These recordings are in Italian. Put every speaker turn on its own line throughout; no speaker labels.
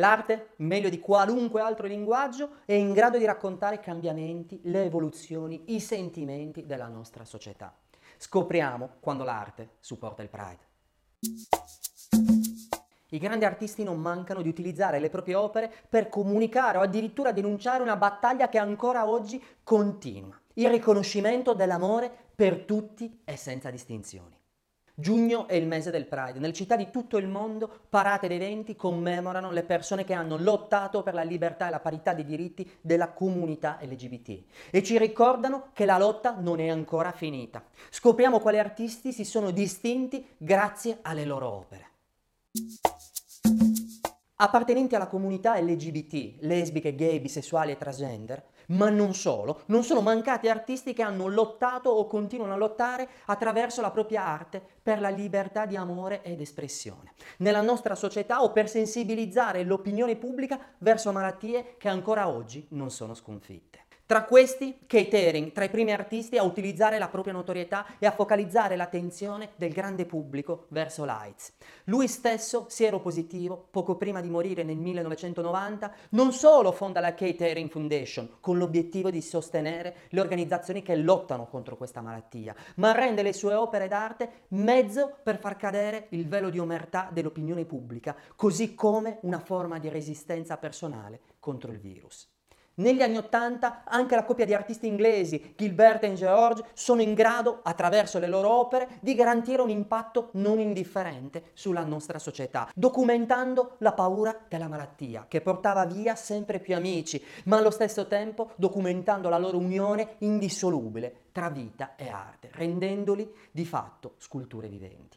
L'arte, meglio di qualunque altro linguaggio, è in grado di raccontare i cambiamenti, le evoluzioni, i sentimenti della nostra società. Scopriamo quando l'arte supporta il Pride. I grandi artisti non mancano di utilizzare le proprie opere per comunicare o addirittura denunciare una battaglia che ancora oggi continua. Il riconoscimento dell'amore per tutti e senza distinzioni. Giugno è il mese del Pride. Nelle città di tutto il mondo parate ed eventi commemorano le persone che hanno lottato per la libertà e la parità dei diritti della comunità LGBT e ci ricordano che la lotta non è ancora finita. Scopriamo quali artisti si sono distinti grazie alle loro opere. Appartenenti alla comunità LGBT, lesbiche, gay, bisessuali e transgender, ma non solo, non sono mancati artisti che hanno lottato o continuano a lottare attraverso la propria arte per la libertà di amore ed espressione nella nostra società o per sensibilizzare l'opinione pubblica verso malattie che ancora oggi non sono sconfitte. Tra questi, Keith Haring, tra i primi artisti a utilizzare la propria notorietà e a focalizzare l'attenzione del grande pubblico verso l'AIDS. Lui stesso, sieropositivo, poco prima di morire nel 1990, non solo fonda la Keith Haring Foundation con l'obiettivo di sostenere le organizzazioni che lottano contro questa malattia, ma rende le sue opere d'arte mezzo per far cadere il velo di omertà dell'opinione pubblica, così come una forma di resistenza personale contro il virus. Negli anni Ottanta anche la coppia di artisti inglesi, Gilbert e George, sono in grado, attraverso le loro opere, di garantire un impatto non indifferente sulla nostra società, documentando la paura della malattia, che portava via sempre più amici, ma allo stesso tempo documentando la loro unione indissolubile tra vita e arte, rendendoli di fatto sculture viventi.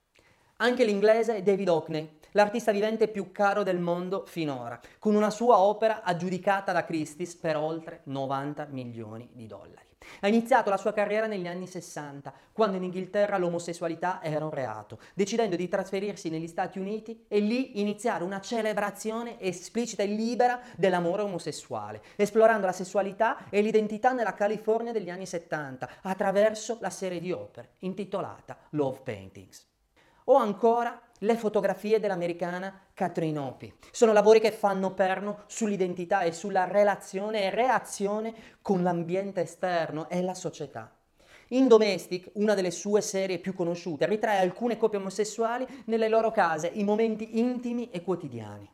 Anche l'inglese David Hockney, l'artista vivente più caro del mondo finora, con una sua opera aggiudicata da Christie's per oltre 90 milioni di dollari. Ha iniziato la sua carriera negli anni 60, quando in Inghilterra l'omosessualità era un reato, decidendo di trasferirsi negli Stati Uniti e lì iniziare una celebrazione esplicita e libera dell'amore omosessuale, esplorando la sessualità e l'identità nella California degli anni 70, attraverso la serie di opere intitolata Love Paintings. O ancora le fotografie dell'americana Catherine Opie. Sono lavori che fanno perno sull'identità e sulla relazione e reazione con l'ambiente esterno e la società. In Domestic, una delle sue serie più conosciute, ritrae alcune coppie omosessuali nelle loro case in momenti intimi e quotidiani.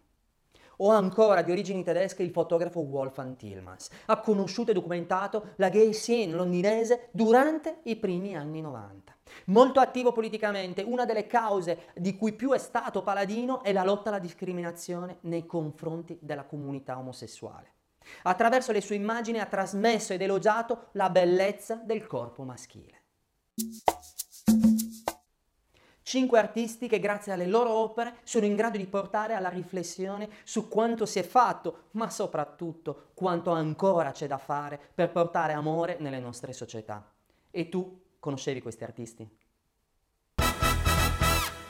O ancora di origini tedesche il fotografo Wolfgang Tillmans. Ha conosciuto e documentato la gay scene londinese durante i primi anni 90. Molto attivo politicamente, una delle cause di cui più è stato paladino è la lotta alla discriminazione nei confronti della comunità omosessuale. Attraverso le sue immagini ha trasmesso ed elogiato la bellezza del corpo maschile. 5 artisti che grazie alle loro opere sono in grado di portare alla riflessione su quanto si è fatto, ma soprattutto quanto ancora c'è da fare per portare amore nelle nostre società. E tu conoscevi questi artisti?